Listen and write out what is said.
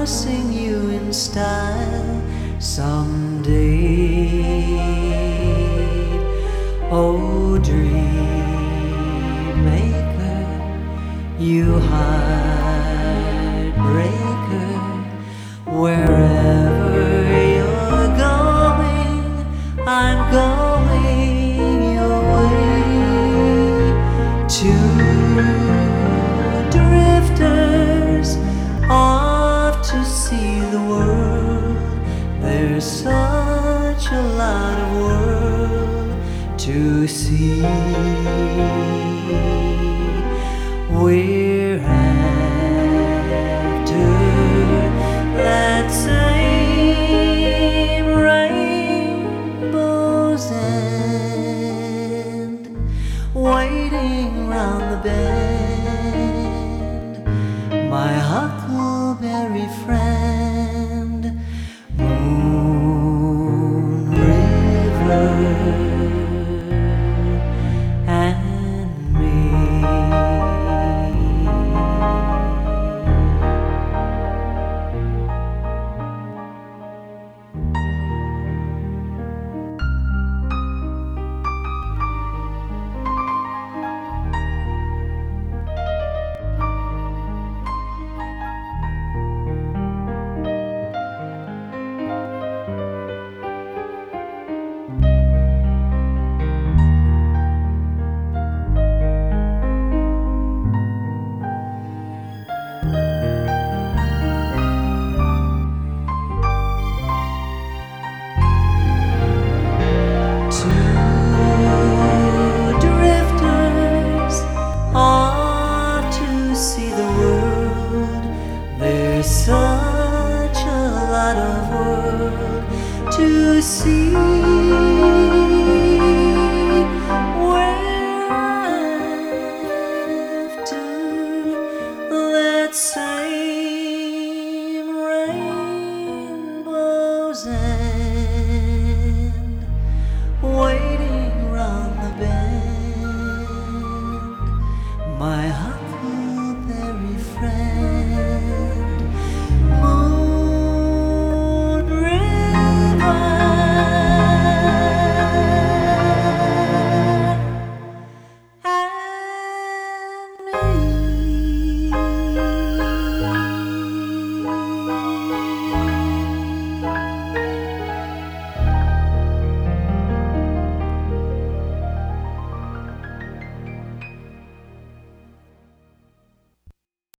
gonna sing you in style someday. Oh, dream maker, you heartbreaker, wherever you're going, I'm going your way. Two drifters off to see the world. There's such a lot of world to see. We're after that same rainbow's end, waiting round the bend, my huckleberry friend, Moon River and me. There's such a lot of world to see. We're after that same rainbow's end, waiting round the bend, my heart